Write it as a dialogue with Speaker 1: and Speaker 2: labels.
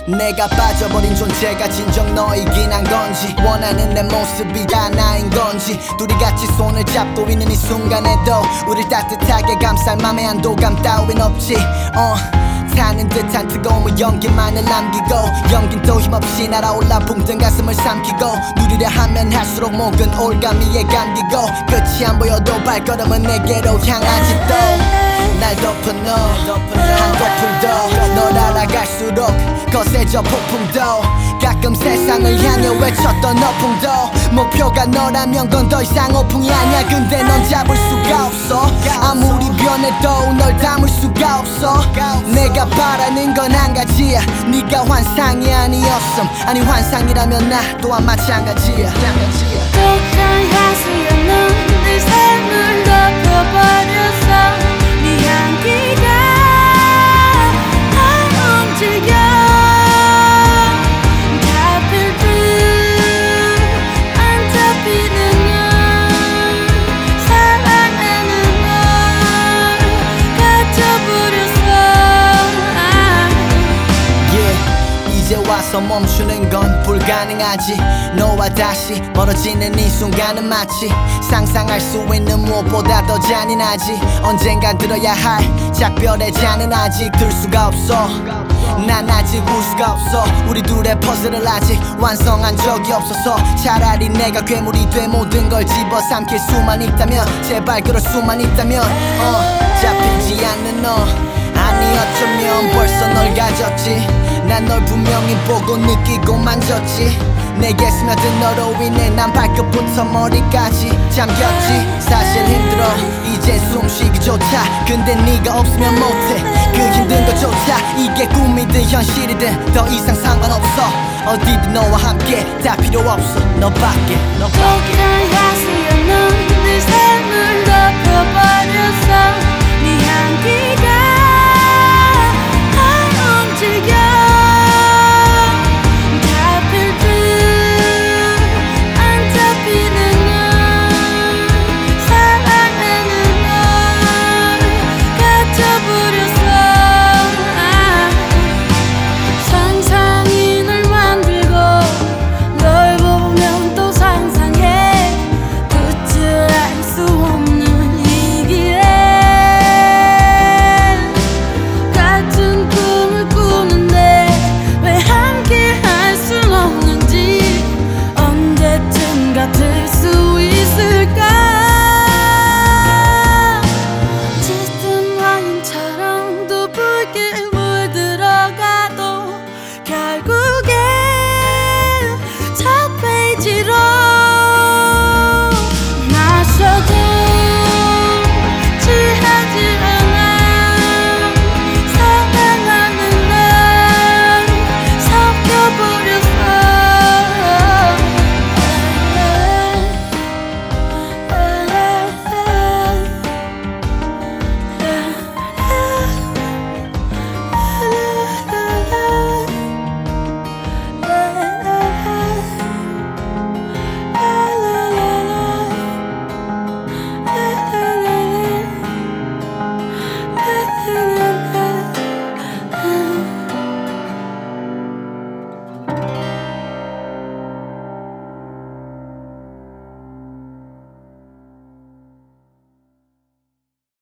Speaker 1: 내가 빠져버린 존재가 진정 너이긴 한 건지, 원하는 내 모습이 다 나인 건지, 둘이 같이 손을 잡고 있는 이 순간에도 우릴 따뜻하게 감쌀 맘에 안도감 따윈 없지. 타는 듯한 뜨거운 연기만을 남기고, 연긴 또 힘없이 날아올라 붕 뜬 가슴을 삼키고, 누리려 하면 할수록 목은 올가미에 감기고, 끝이 안 보여도 발걸음은 내게로 향하지. 또 날 덮어 너 한 거품 더, 널 알아갈수록 거세져 폭풍도, 가끔 세상을 향해 외쳤던 너풍도, 목표가 너라면 건 더 이상 오풍이 아니야. 근데 넌 잡을 수가 없어. 아무리 변해도 널 담을 수가 없어. 내가 바라는 건 한 가지야, 네가 환상이 아니었음. 아니 환상이라면 나 또한 마찬가지야.
Speaker 2: 독한 가수였는 내 삶을 덮어버렸어. 네 향기가 날 움직여. 잡힐 듯 안 잡히는 널 사랑하는 널 갇혀버렸어.
Speaker 1: 이제 와서 멈추는 건 불가능하지. 너와 다시 멀어지는 이 순간은 마치 상상할 수 있는 무엇보다 더 잔인하지. 언젠가 들어야 할 작별의 잔은 아직 들 수가 없어. 난 아직 울 수가 없어. 우리 둘의 퍼즐을 아직 완성한 적이 없어서, 차라리 내가 괴물이 돼 모든 걸 집어삼킬 수만 있다면, 제발 그럴 수만 있다면. 잡히지 않는 너, 아니 어쩌면 벌써 널 가졌지. 난 널 분명히 보고 느끼고 만졌지. 내게 스며든 너로 인해 난 발끝부터 머리까지 잠겼지. 사실 힘들어 이제 숨쉬기조차. 근데 네가 없으면 못해 그 힘든 것조차. 이게 꿈이든 현실이든 더 이상 상관없어. 어디든 너와 함께 다 필요 없어. 너밖에.
Speaker 2: 독한 가수였는 내 삶을 덮어버렸어. 네 향기가 날 움직여. 같을 수 있을까? 짙은 와인처럼 또 붉게 물들어가도 결국엔 첫 페이지로 마셔도 취하지 않아. 사랑하는 날 섞여버렸어.